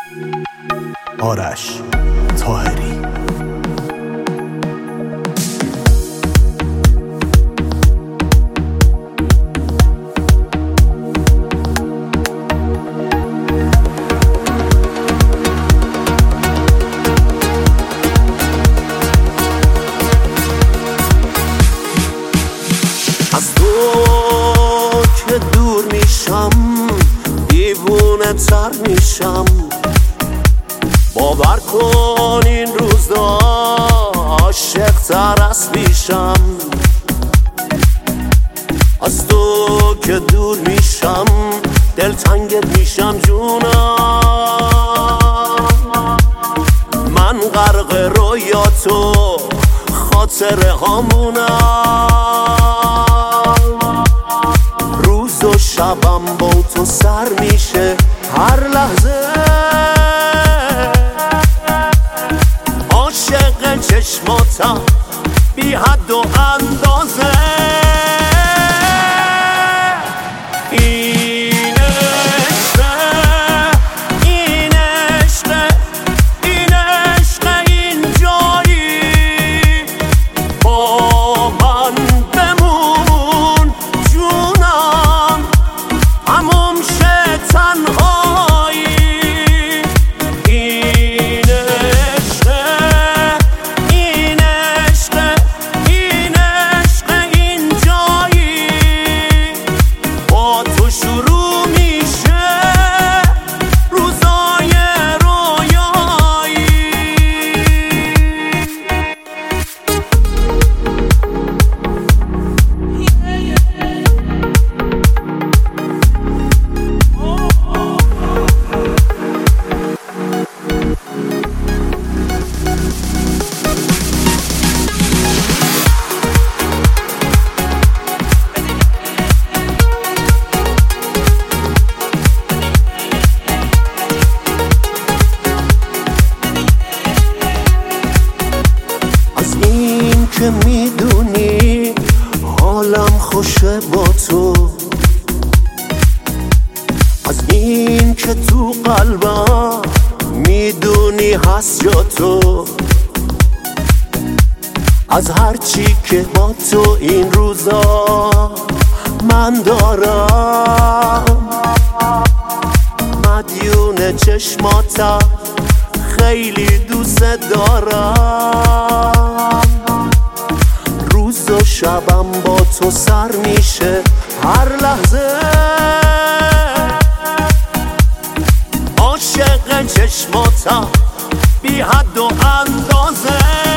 آرش طاهری. از تو که دور میشم دیوونه تر میشم، باور کن این روزا عاشق تر از پیشم. از تو که دور میشم دلتنگت میشم جونم، من غرق رویاتو خاطره هامونم، روز و شبم با تو سر میشه هر لحظه، عاشق چشماتم بی حد و اندازه. این عشقه، این عشقه، این عشقه، این جایی با من بمون جونم، تموم شه تنهایی. این عشقه، این عشقه، این عشقه، این جایی با تو شروع میشه روزای رویایی. از این که میدونی حالم خوشه با تو، از این که تو قلبم میدونی هست جا تو، از هرچی که با تو این روزا من دارم، مدیون چشماتم خیلی دوست دارم، روز و شبم با تو سر میشه هر لحظه، عاشق چشماتم بی حد و اندازه.